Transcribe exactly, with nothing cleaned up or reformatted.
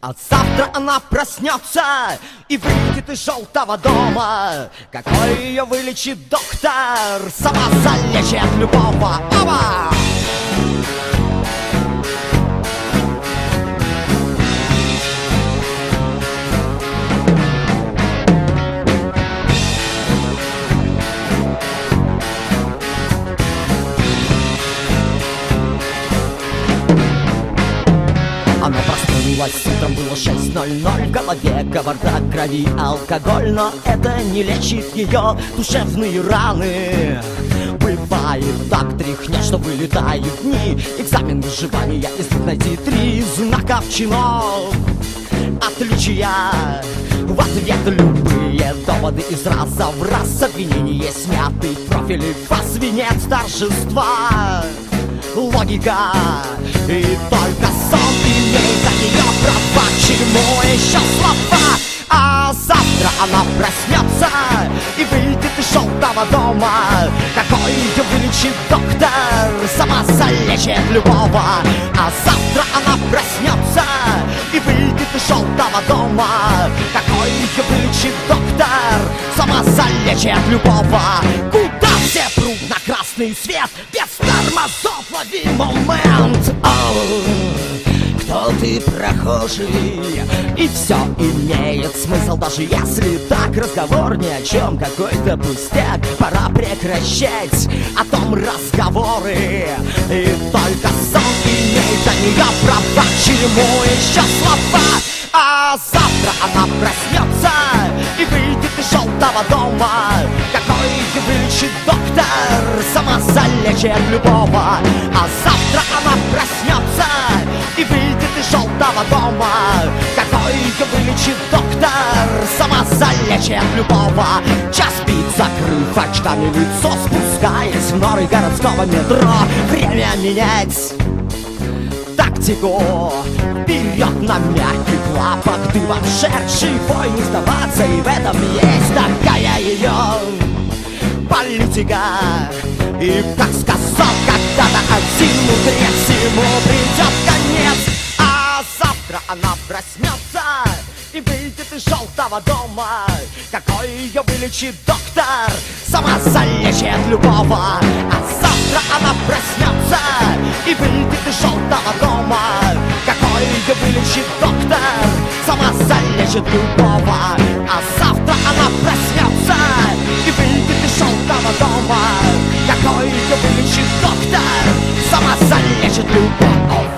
А завтра она проснется и выйдет из желтого дома. Какой ее вылечит доктор? Сама залечит любого. Оба! Она проснулась, утром было шесть ноль ноль. В голове кавардак, крови, алкоголь. Но это не лечит ее душевные раны. Бывает так, тряхнет, что вылетают дни. Экзамен выживания, если найти три знака в чинов отличия. В ответ любые доводы из раза в раз. Обвинение, смятый профиль, фас, венец торжества. Логика и только сон имеет от нее права. К чему еще слова? А завтра она проснется и выйдет из желтого дома. Какой ее вылечит доктор? Сама залечит любого. А завтра она проснется и выйдет из желтого дома. Какой ее вылечит доктор? Сама залечит любого. Куда все прут на красный свет? Без тормозов лови момент. Оу, кто ты, прохожий? И все имеет смысл, даже если так. Разговор ни о чем, какой-то пустяк. Пора прекращать о том разговоры. И только сон имеет от нее права. К чему еще слова? А завтра она проснется и выйдет из желтого дома. Какой ее вылечит доктор? Сама залечит любого. А завтра она проснется и выйдет из желтого дома. Какой ее вылечит доктор? Сама залечит любого. Час пик, закрыв очками лицо, спускаясь в норы городского метро. Время менять тактику. Вперед на мягких лапах, дымом шерсть, живой не сдаваться. И в этом есть такая ее политика. И как сказал когда-то один мудрец, ему придет конец. А завтра она проснется и выйдет из желтого дома. Какой ее вылечит доктор? Сама залечит любого. А завтра она проснется и выйдет из желтого дома. Какой ее вылечит доктор? Сама залечит любого. А завтра она проснется и выйдет из желтого дома. Какой ее вылечит доктор? Сама залечит любого.